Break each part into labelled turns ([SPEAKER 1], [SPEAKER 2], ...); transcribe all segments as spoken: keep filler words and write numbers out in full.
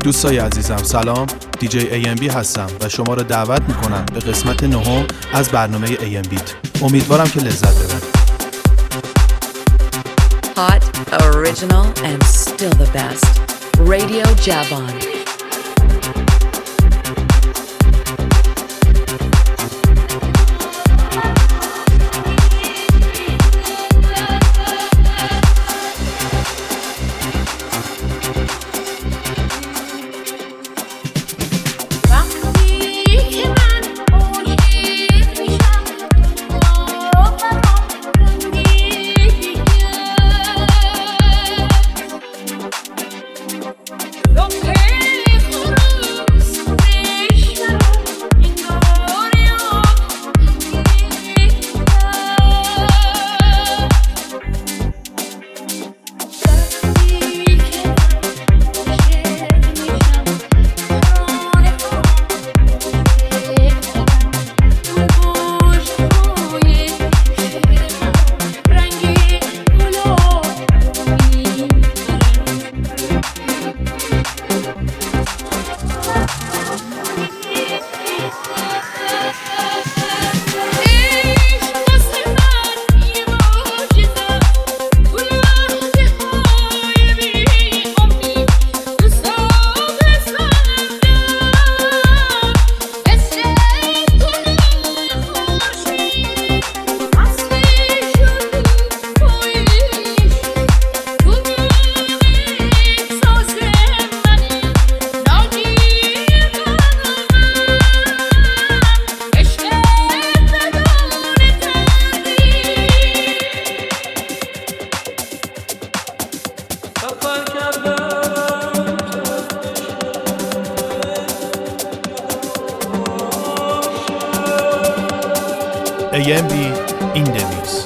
[SPEAKER 1] دوستای عزیزم سلام، دیجی ای ام بی هستم و شما رو دعوت میکنم به قسمت نهم از برنامه ای ام بیت. امیدوارم که لذت ببرید.
[SPEAKER 2] Hot, original and still the best. Radio Javon.
[SPEAKER 1] ای ام بی این دویز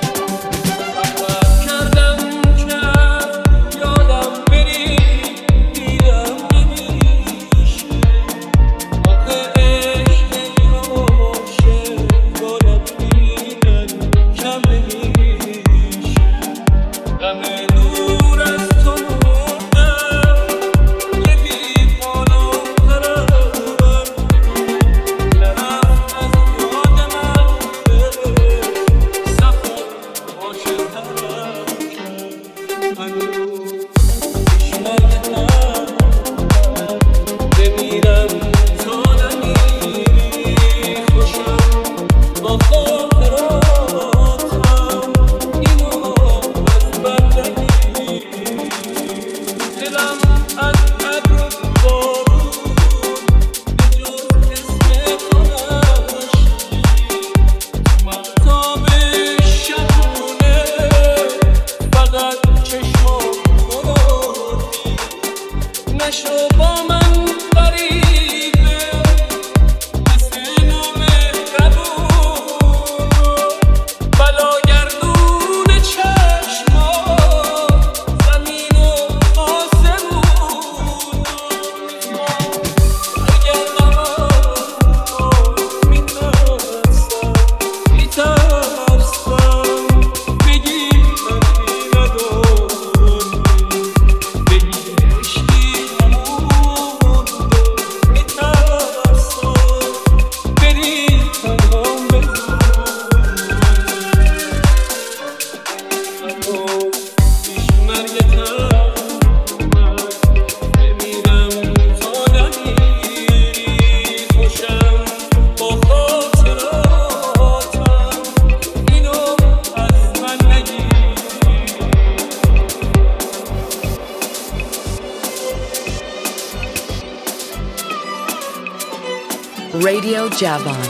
[SPEAKER 1] Radio Javon.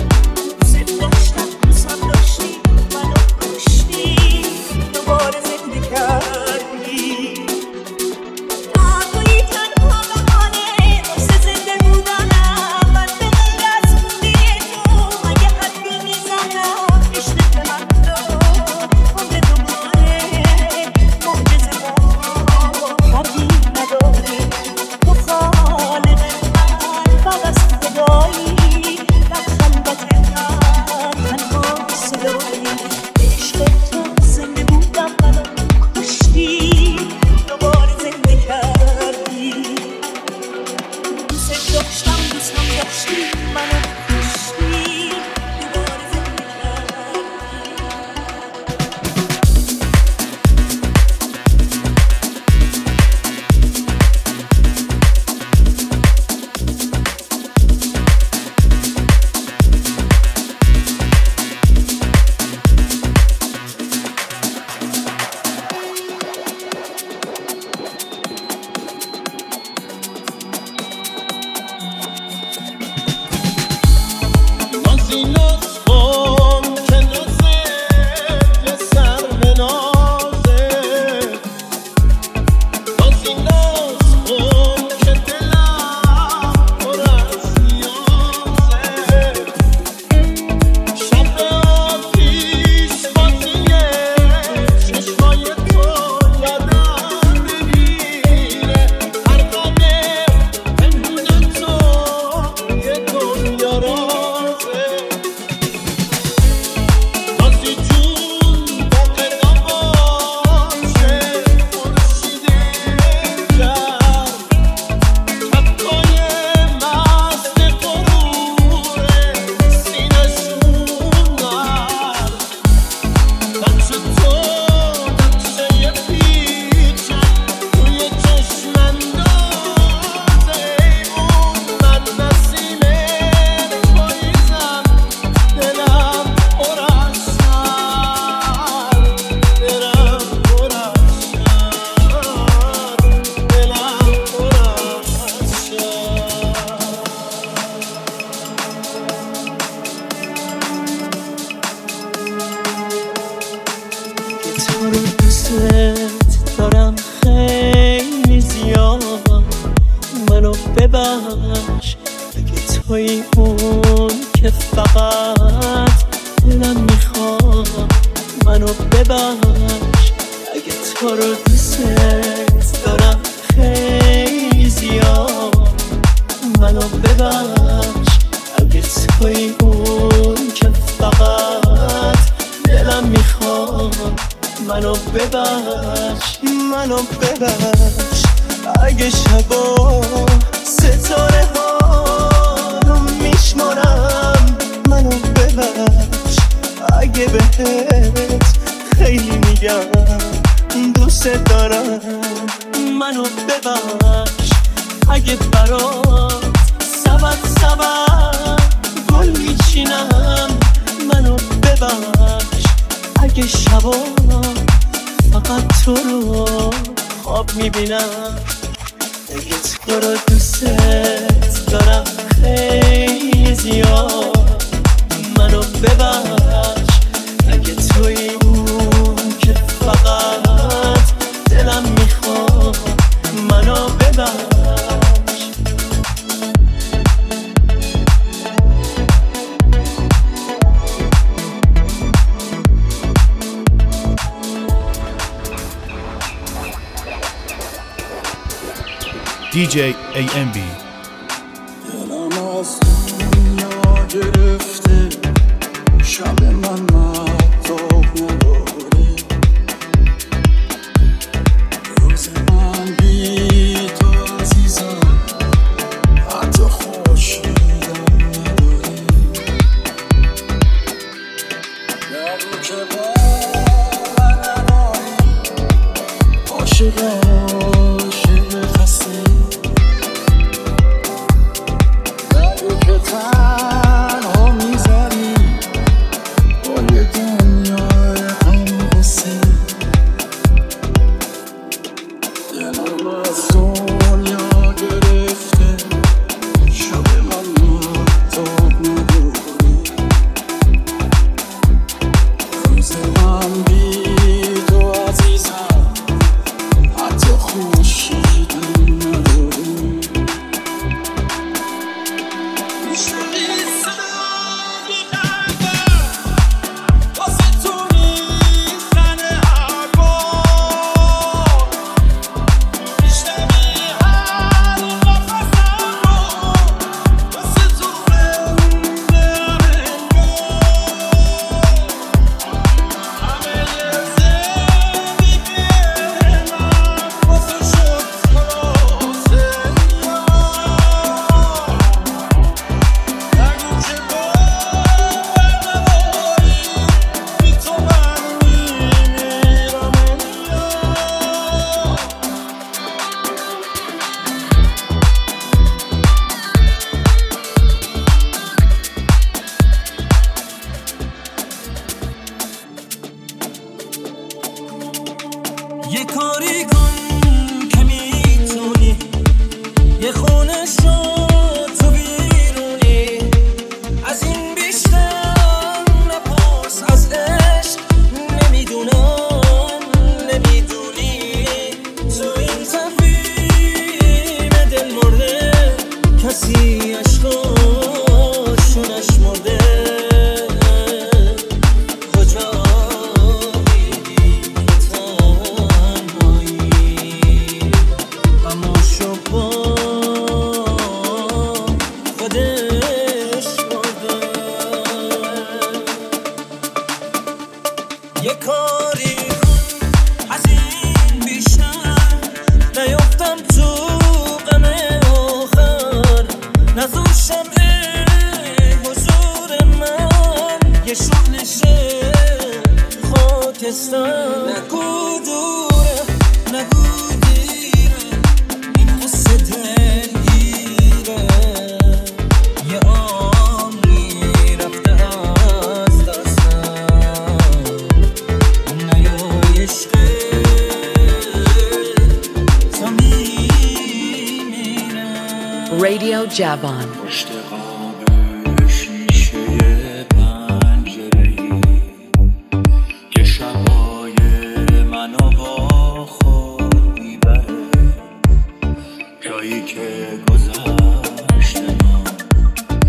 [SPEAKER 3] زنده توی اون که فقط دلم میخواد منو ببخش اگه تو رو دوست دارم خیلی زیاد منو ببخش اگه توی اون که فقط دلم میخواد منو ببخش منو ببخش اگه شبا ستاره ها رو میشمارم منو ببخش اگه بهت خیلی میگم دوست دارم منو ببخش اگه برات سبت سبت گل میچینم منو ببخش اگه شبا فقط تو رو خواب میبینم اگه تو رو دوست دارم خیلی زیاد منو ببخش اگه توی اون که فقط دلم میخواد منو ببخش
[SPEAKER 1] دی جی ای ام بی.
[SPEAKER 4] دلم از دنیا گرفته شب من مهتاب نداره روز من بی تو عزیزم حتی خورشیدم نداره نگو که با من نمانی عاشق عاشق خسته تنها میذاری با یه دنیای غم غصه دلم از دنیا گرفته شب من مهتاب نداره روز من بی تو عزیزم حتی خورشیدم نداره
[SPEAKER 5] یه کاری کن که میتونی یه خونه شو تو بیرونی از این بیشتر نپرس از عشق نمیدونم نمیدونی تو این تفهیم دل مرده کسی عشقاشو نشمرده یه کاری کن از این بیشتر نیفتم تو غم آخر نزور شمع حضور من یه شغلشه خاکستر نگو دوره نگو دیره این قصه دلگیره یه عمری رفته از دستم نیای عشق تا میمیرم
[SPEAKER 2] Radio Javan.
[SPEAKER 4] پشت قاب شیشه پنجره‌ای که شبای منو با خود میبره جایی که گذشته ما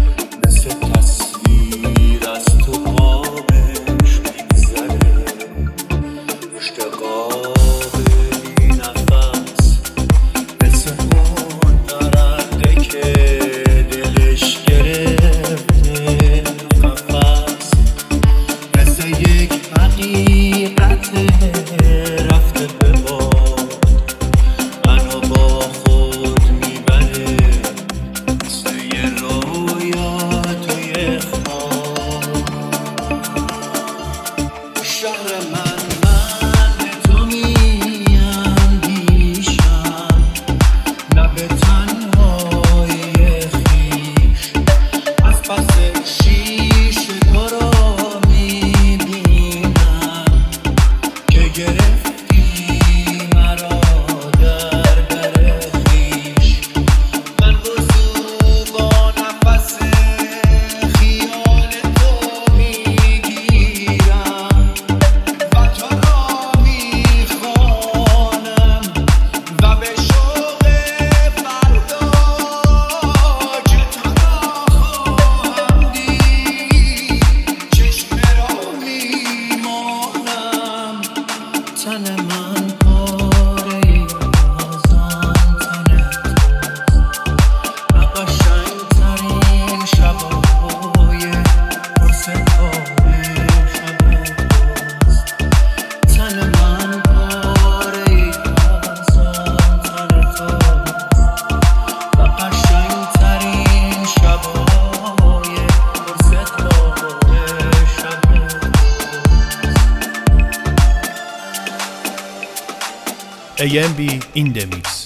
[SPEAKER 1] ای ام بی in the mix.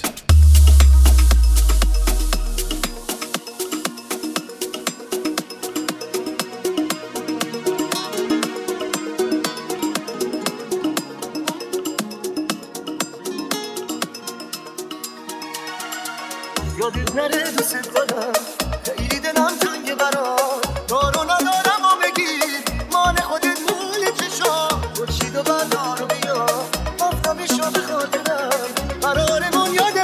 [SPEAKER 6] یادت نره دوست دارم خیلی دلم تنگه برات دارو ندارم و بگیر مان خودت مول چشام خورشید و بردار و بیا آفتابی شو به خاطرم قرارمون یاد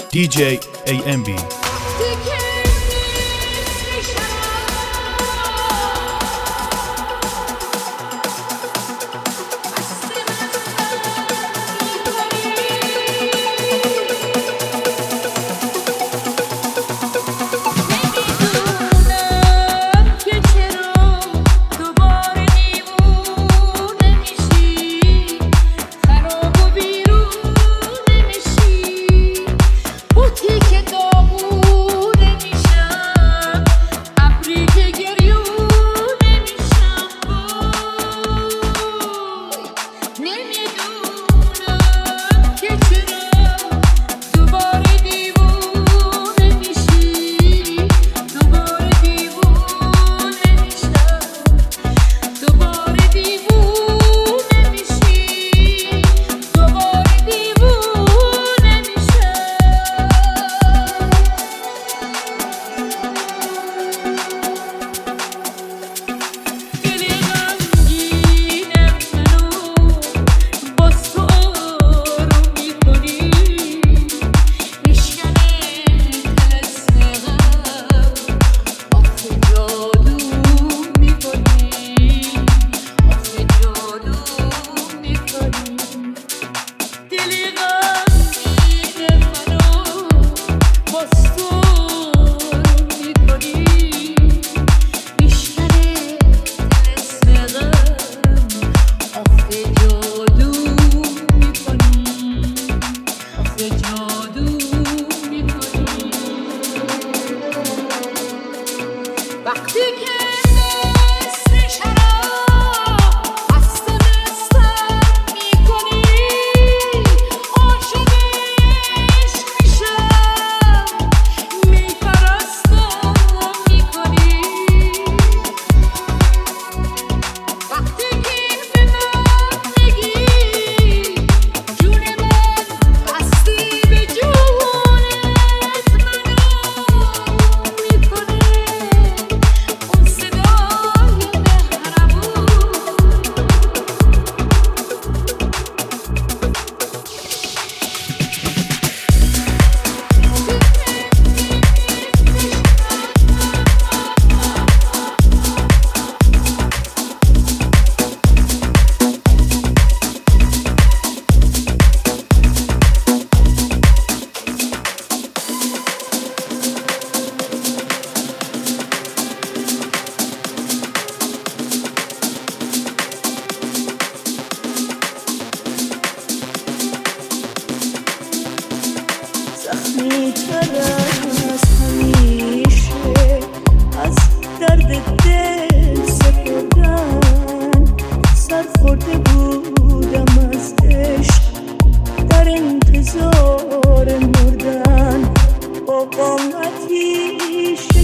[SPEAKER 1] دی جی ای ام بی.
[SPEAKER 7] انتظار مردن با قامتی